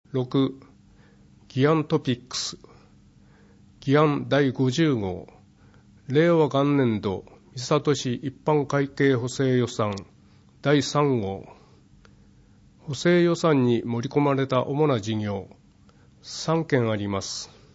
6. 議案トピックス。議案第50号。令和元年度三郷市一般会計補正予算第3号。補正予算に盛り込まれた主な事業3件あります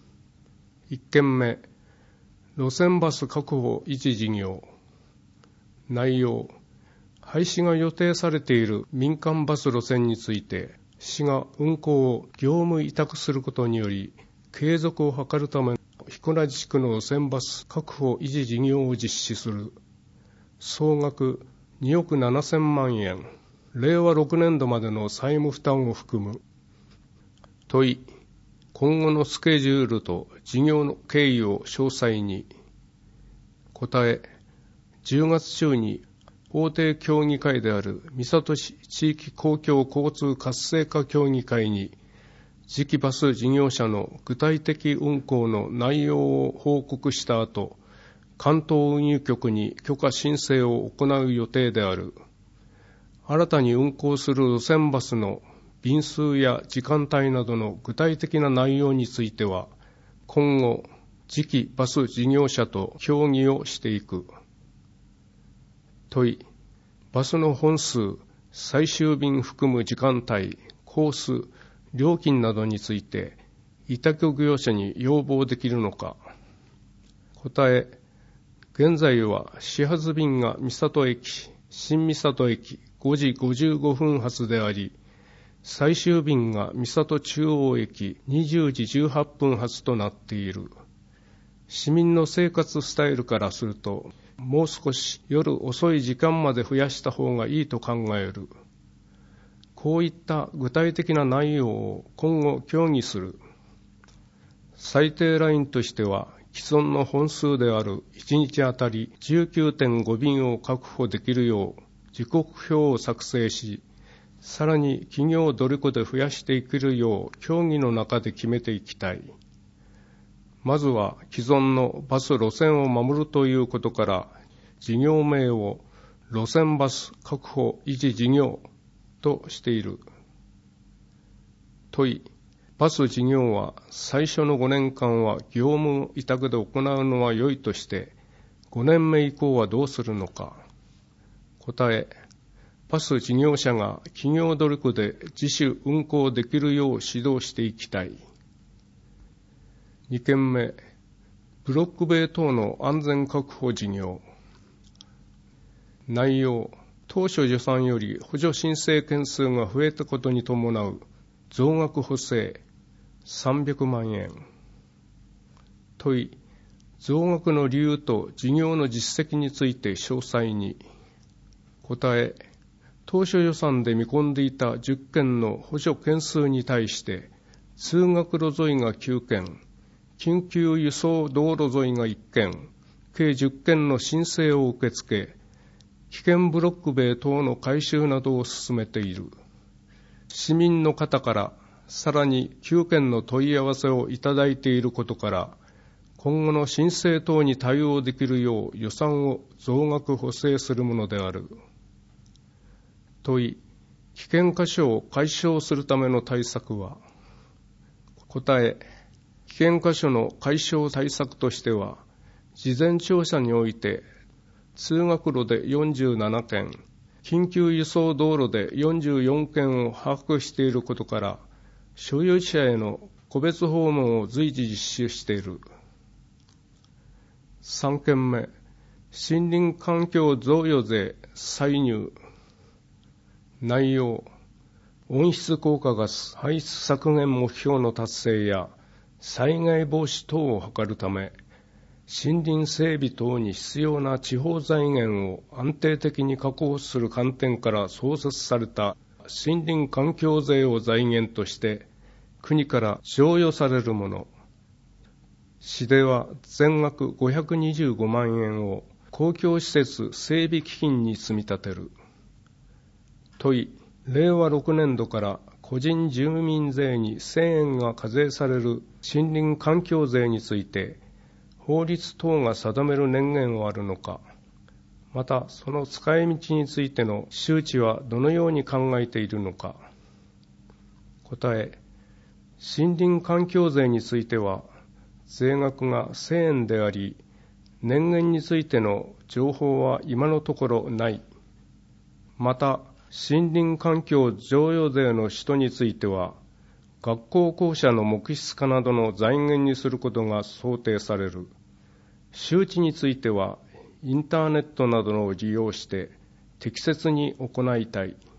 。1件目、路線バス確保維持事業。内容、廃止が予定されている民間バス路線について、市が運行を業務委託することにより、継続を図るため、彦名地区の路線バス確保維持事業を実施する。総額2億7000万円。令和6年度までの債務負担を含む。問い、今後のスケジュールと事業の経緯を詳細に。答え、10月中に法定協議会である三郷市地域公共交通活性化協議会に次期バス事業者の具体的運行の内容を報告した後、関東運輸局に許可申請を行う予定である。新たに運行する路線バスの便数や時間帯などの具体的な内容については、今後、次期バス事業者と協議をしていく。問い、バスの本数、最終便含む時間帯、コース、料金などについて、委託業者に要望できるのか。答え、現在は始発便が三郷駅、新三郷駅5時55分発であり、最終便が三郷中央駅20時18分発となっている。市民の生活スタイルからすると、もう少し夜遅い時間まで増やした方がいいと考える。こういった具体的な内容を今後協議する。最低ラインとしては、既存の本数である1日あたり 19.5 便を確保できるよう時刻表を作成し、さらに企業努力で増やしていけるよう協議の中で決めていきたい。まずは既存のバス路線を守るということから、事業名を路線バス確保維持事業としている。問い、バス事業は最初の5年間は業務委託で行うのは良いとして、5年目以降はどうするのか。答え、バス事業者が企業努力で自主運行できるよう指導していきたい。2件目、ブロック塀等の安全確保事業。内容、当初予算より補助申請件数が増えたことに伴う増額補正300万円。問い、増額の理由と事業の実績について詳細に。答え、当初予算で見込んでいた10件の補助件数に対して、通学路沿いが9件、緊急輸送道路沿いが1件、計10件の申請を受け付け、危険ブロック塀等の改修などを進めている。市民の方からさらに9件の問い合わせをいただいていることから、今後の申請等に対応できるよう予算を増額補正するものである。問い、危険箇所を解消するための対策は。答え、危険箇所の解消対策としては、事前調査において通学路で47件、緊急輸送道路で44件を把握していることから、所有者への個別訪問を随時実施している。3件目、森林環境贈与税歳入。内容、温室効果ガス排出削減目標の達成や災害防止等を図るため、森林整備等に必要な地方財源を安定的に確保する観点から創設された森林環境税を財源として国から剰余されるもの。市では全額525万円を公共施設整備基金に積み立てる。問い、令和6年度から個人住民税に1000円が課税される森林環境税について、法律等が定める年限はあるのか。また、その使い道についての周知はどのように考えているのか。答え、 森林環境税については、税額が1000円であり、年限についての情報は今のところない。また、森林環境譲与税の使途については、学校校舎の木質化などの財源にすることが想定される。周知については、インターネットなどを利用して適切に行いたい。